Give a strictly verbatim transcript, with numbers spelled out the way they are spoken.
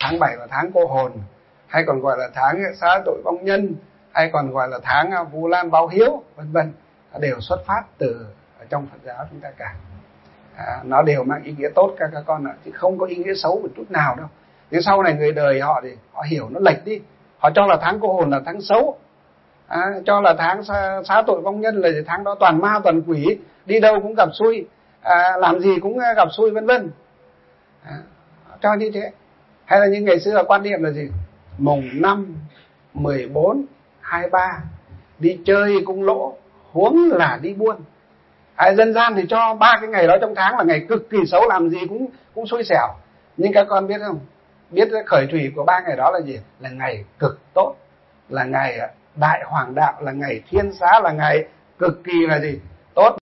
tháng bảy là tháng cô hồn, hay còn gọi là tháng xá tội vong nhân, hay còn gọi là tháng Vu Lan báo hiếu, vân vân, đều xuất phát từ ở trong Phật giáo chúng ta cả. À, nó đều mang ý nghĩa tốt các các con ạ, chứ không có ý nghĩa xấu một chút nào đâu. Nhưng sau này người đời họ thì họ hiểu nó lệch đi, họ cho là tháng cô hồn là tháng xấu, à, cho là tháng xá, xá tội vong nhân là tháng đó toàn ma toàn quỷ, đi đâu cũng gặp xui, à, làm gì cũng gặp xui, vân vân, à, cho như thế. Hay là như ngày xưa quan niệm là gì, mùng năm, mười bốn, hai mươi ba đi chơi cũng lỗ, huống là đi buôn. À, dân gian thì cho ba cái ngày đó trong tháng là ngày cực kỳ xấu, làm gì cũng cũng xui xẻo. Nhưng các con biết không, biết khởi thủy của ba ngày đó là gì? Là ngày cực tốt, là ngày đại hoàng đạo, là ngày thiên xá, là ngày cực kỳ là gì? Tốt.